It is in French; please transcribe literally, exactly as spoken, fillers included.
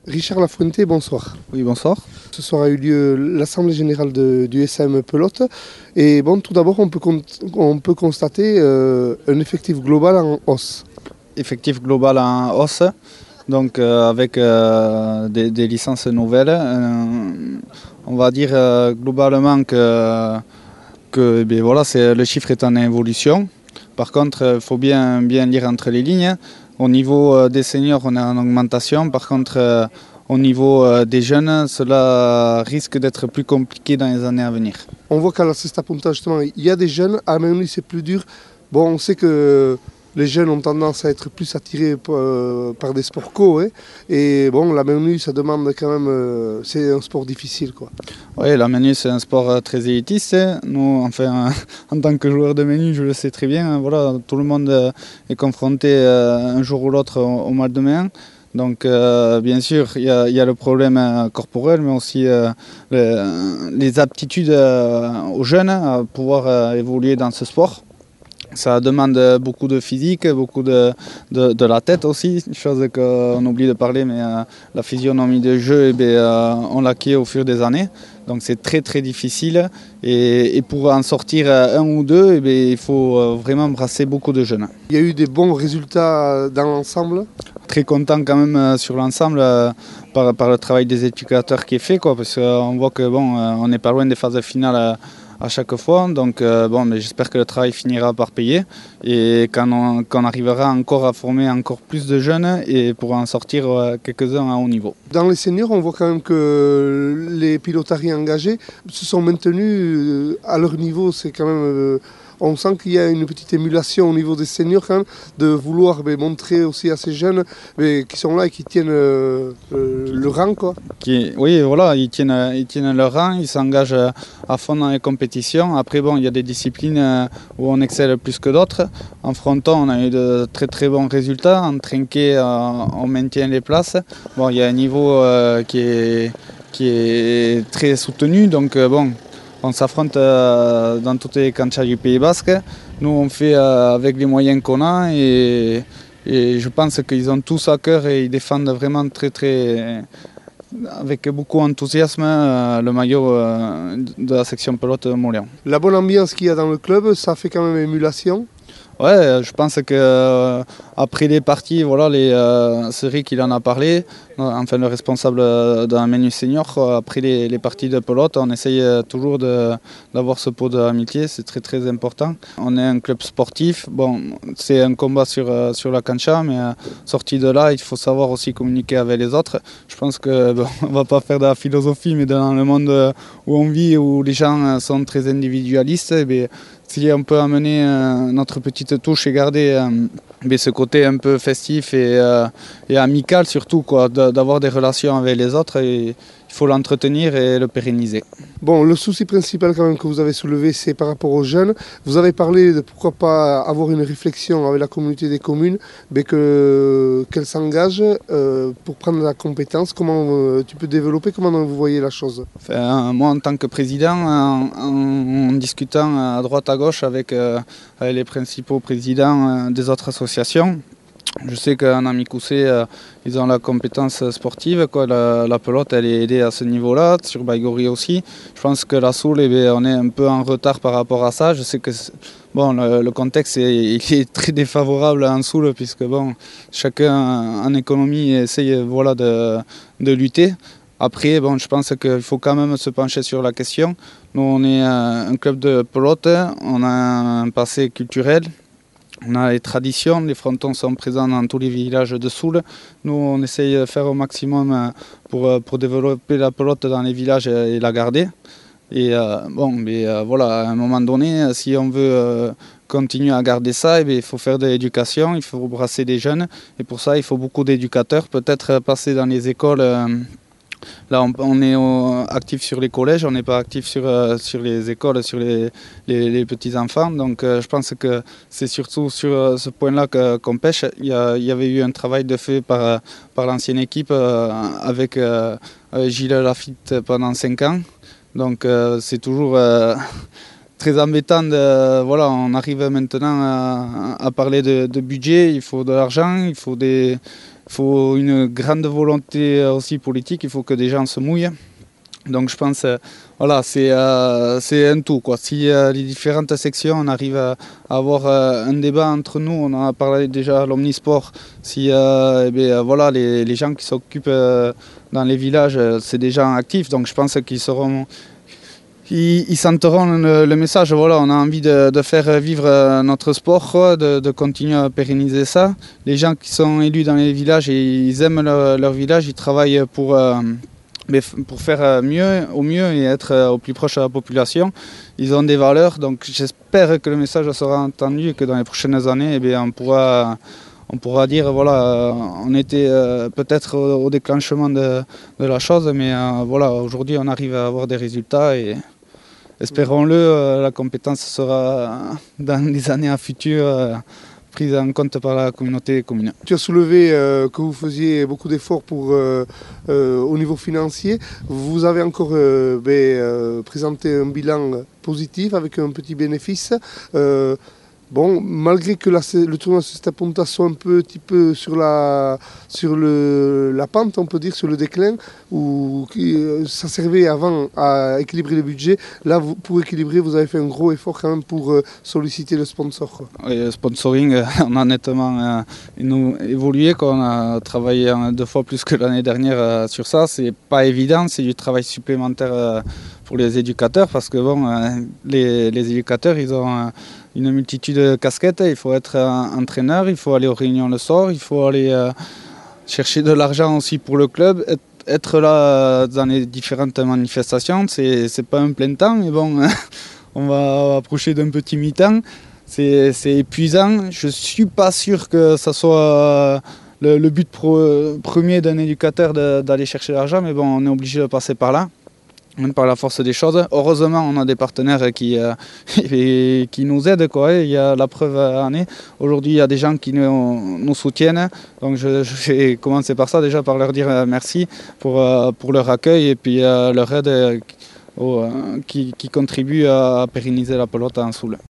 Richard Lafuente, bonsoir. Oui, bonsoir. Ce soir a eu lieu l'Assemblée Générale de, du S A M Pelote. Et bon, tout d'abord, on peut, on peut constater euh, un effectif global en hausse. Effectif global en hausse, donc euh, avec euh, des, des licences nouvelles. Euh, on va dire euh, globalement que, que eh voilà, le chiffre est en évolution. Par contre, il faut bien, bien lire entre les lignes. Au niveau des seniors, on est en augmentation. Par contre, au niveau des jeunes, cela risque d'être plus compliqué dans les années à venir. On voit qu'à la Cesta Punta, justement, il y a des jeunes. À Menui, c'est plus dur. Bon, on sait que les jeunes ont tendance à être plus attirés par, par des sports co. Hein. Et bon, la Menui, ça demande quand même... Euh, c'est un sport difficile, quoi. Oui, la Menui, c'est un sport très élitiste. Nous, enfin, en tant que joueur de Menui, je le sais très bien. Voilà, tout le monde est confronté un jour ou l'autre au mal de main. Donc euh, bien sûr, il y, y a le problème euh, corporel, mais aussi euh, le, les aptitudes euh, aux jeunes à pouvoir euh, évoluer dans ce sport. Ça demande beaucoup de physique, beaucoup de, de, de la tête aussi, chose qu'on oublie de parler, mais euh, la physionomie de jeu, eh bien, euh, on l'acquiert au fur des années. Donc c'est très très difficile et, et pour en sortir un ou deux, eh bien, il faut vraiment brasser beaucoup de jeunes. Il y a eu des bons résultats dans l'ensemble? Très content quand même sur l'ensemble euh, par, par le travail des éducateurs qui est fait, quoi, parce qu'on voit que bon, on n'est pas loin des phases finales à, à chaque fois, donc euh, bon, mais j'espère que le travail finira par payer et qu'on on, qu'on arrivera encore à former encore plus de jeunes et pour en sortir euh, quelques-uns à haut niveau. Dans les seniors, on voit quand même que les pilotaries engagés se sont maintenus à leur niveau, c'est quand même... Euh, on sent qu'il y a une petite émulation au niveau des seniors quand même, de vouloir mais, montrer aussi à ces jeunes mais, qui sont là et qui tiennent euh, euh, le rang, quoi. Qui, oui, voilà, ils tiennent, ils tiennent leur rang, ils s'engagent à fond dans les compétitions. Après, bon, il y a des disciplines où on excelle plus que d'autres. En fronton, on a eu de très très bons résultats. En trinquet, on maintient les places. Bon, il y a un niveau euh, qui, est, qui est très soutenu, donc bon. On s'affronte euh, dans toutes les canchas du Pays Basque. Nous, on fait euh, avec les moyens qu'on a et, et je pense qu'ils ont tous à cœur et ils défendent vraiment très, très, avec beaucoup d'enthousiasme euh, le maillot euh, de la section pelote Moléon. La bonne ambiance qu'il y a dans le club, ça fait quand même émulation. Ouais, je pense que euh, après les parties, voilà, les euh, Cédric qu'il en a parlé, enfin le responsable d'un menu senior, après les, les parties de pelote, on essaye toujours d'avoir ce pot d'amitié, c'est très très important. On est un club sportif, bon, c'est un combat sur, sur la cancha, mais euh, sorti de là, il faut savoir aussi communiquer avec les autres. Je pense qu'on bon, ne va pas faire de la philosophie, mais dans le monde où on vit, où les gens sont très individualistes, eh bien, si on peut amener euh, notre petite touche et garder euh, ce côté un peu festif et, euh, et amical surtout, d'avoir des relations avec les autres, et il faut l'entretenir et le pérenniser. Bon, le souci principal quand même que vous avez soulevé, c'est par rapport aux jeunes. Vous avez parlé de pourquoi pas avoir une réflexion avec la communauté des communes, mais que, qu'elle s'engage euh, pour prendre la compétence. Comment euh, tu peux développer, comment vous voyez la chose? Enfin, moi, en tant que président, en, en, en discutant à droite à gauche avec, euh, avec les principaux présidents euh, des autres associations, je sais qu'en Amicoussé, euh, ils ont la compétence sportive, quoi. La, la pelote, elle est aidée à ce niveau-là, sur Baïgori aussi. Je pense que la Soule, eh bien, on est un peu en retard par rapport à ça. Je sais que bon, le, le contexte est, il est très défavorable en Soule, puisque bon, chacun en économie essaye, voilà, de, de lutter. Après, bon, je pense qu'il faut quand même se pencher sur la question. Nous, on est un club de pelote, on a un passé culturel. On a les traditions, les frontons sont présents dans tous les villages de Soule. Nous, on essaye de faire au maximum pour, pour développer la pelote dans les villages et la garder. Et euh, bon, mais euh, voilà, à un moment donné, si on veut euh, continuer à garder ça, eh bien, il faut faire de l'éducation, il faut brasser des jeunes. Et pour ça, il faut beaucoup d'éducateurs, peut-être passer dans les écoles. Euh, Là, on, on est au, actif sur les collèges, on n'est pas actif sur, euh, sur les écoles, sur les, les, les petits-enfants. Donc euh, je pense que c'est surtout sur euh, ce point-là qu'on pêche. Il y, a, il y avait eu un travail de fait par, par l'ancienne équipe euh, avec euh, Gilles Lafitte pendant cinq ans. Donc euh, c'est toujours euh, très embêtant. De, voilà, on arrive maintenant à, à parler de, de budget, il faut de l'argent, il faut des... il faut une grande volonté aussi politique, il faut que des gens se mouillent. Donc je pense, euh, voilà, c'est euh, c'est un tout, quoi. Si euh, les différentes sections, on arrive à, à avoir euh, un débat entre nous, on en a parlé déjà à l'Omnisport, si euh, eh bien, voilà, les, les gens qui s'occupent euh, dans les villages, c'est des gens actifs, donc je pense qu'ils seront... Ils, ils sentiront le, le message, voilà, on a envie de, de faire vivre notre sport, de, de continuer à pérenniser ça. Les gens qui sont élus dans les villages, ils aiment leur, leur village, ils travaillent pour... Euh, Mais pour faire mieux, au mieux et être au plus proche de la population. Ils ont des valeurs, donc j'espère que le message sera entendu et que dans les prochaines années, eh bien, on pourra, on pourra dire, voilà, on était peut-être au déclenchement de, de la chose, mais voilà, aujourd'hui on arrive à avoir des résultats et espérons-le, la compétence sera dans les années à futur prise en compte par la communauté commune. Tu as soulevé euh, que vous faisiez beaucoup d'efforts pour, euh, euh, au niveau financier. Vous avez encore euh, ben, euh, présenté un bilan positif avec un petit bénéfice. Euh, Bon, malgré que la, le tournoi Società Ponta soit un petit peu sur la, sur le, la pente, on peut dire, sur le déclin, où ça servait avant à équilibrer le budget. Là, vous, pour équilibrer, vous avez fait un gros effort quand même pour euh, solliciter le sponsor. Quoi. Oui, le sponsoring, on a nettement euh, évolué, quoi. On a travaillé deux fois plus que l'année dernière euh, sur ça. C'est pas évident, c'est du travail supplémentaire euh, pour les éducateurs, parce que bon, euh, les, les éducateurs, ils ont... Euh, une multitude de casquettes, il faut être entraîneur, il faut aller aux réunions le soir, il faut aller euh, chercher de l'argent aussi pour le club, être, être là dans les différentes manifestations, c'est c'est pas un plein temps, mais bon, on va approcher d'un petit mi-temps, c'est épuisant, je suis pas sûr que ça soit le, le but pro, premier d'un éducateur d'aller chercher l'argent, mais bon, on est obligé de passer par là. Même par la force des choses. Heureusement, on a des partenaires qui, euh, qui nous aident, quoi. Il y a la preuve en est. Aujourd'hui, il y a des gens qui nous, nous soutiennent. Donc, je, je vais commencer par ça, déjà par leur dire merci pour, euh, pour leur accueil et puis euh, leur aide euh, qui, qui contribue à pérenniser la pelote en Soule.